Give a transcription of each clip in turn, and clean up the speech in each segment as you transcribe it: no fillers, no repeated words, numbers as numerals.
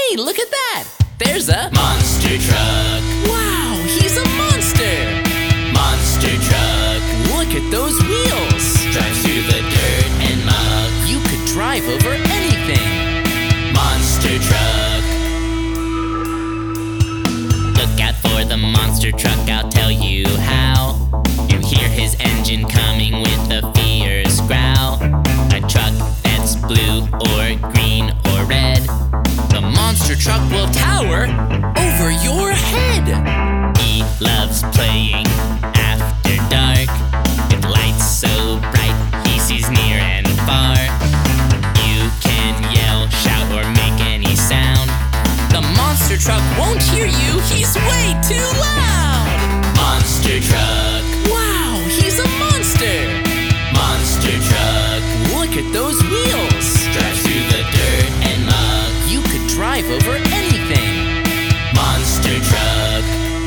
Hey, look at that! There's a monster truck. Wow, he's a monster! Monster truck Look at those wheels! drives through the dirt and mud. You could drive over anything! Monster truck. Look out for the monster truck, I'll tell you how. You hear his engine coming with a fierce growl. A truck that's blue or green or red. The monster truck will tower over your head! He loves playing after dark. With lights so bright, he sees near and far. You can yell, shout, or make any sound. The monster truck won't hear you, he's way too loud! Monster truck. Wow, he's a monster! Monster truck Look at those wheels! drives through the dirt and mud. You could drive over anything! Monster truck.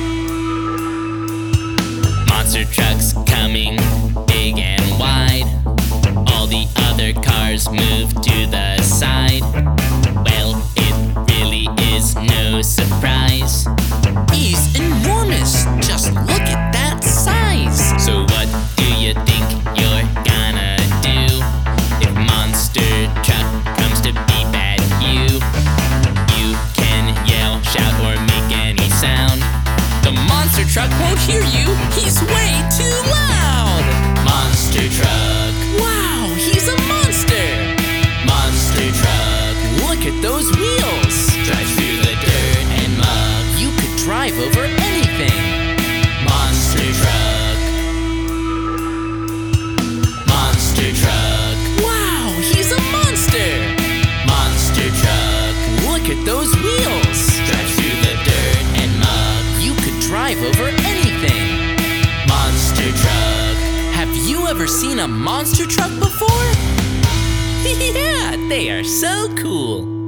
Monster truck's coming big and wide. All the other cars move to the side. Well, it really is no surprise. He's enormous! Just look at that size! So what do you think you're gonna do if monster truck comes to beep at you? You can yell, shout, or make any sound. The monster truck won't hear you, he's way too loud! Monster truck. Wow, he's a monster! Monster truck Look at those wheels! drives through the dirt and mud. You could drive over anything! Monster truck. Monster truck. Wow, he's a monster! Monster truck Look at those wheels! drives through the dirt and mud. You could drive over anything! Monster truck. Have you ever seen a monster truck before? Yeah, they are so cool!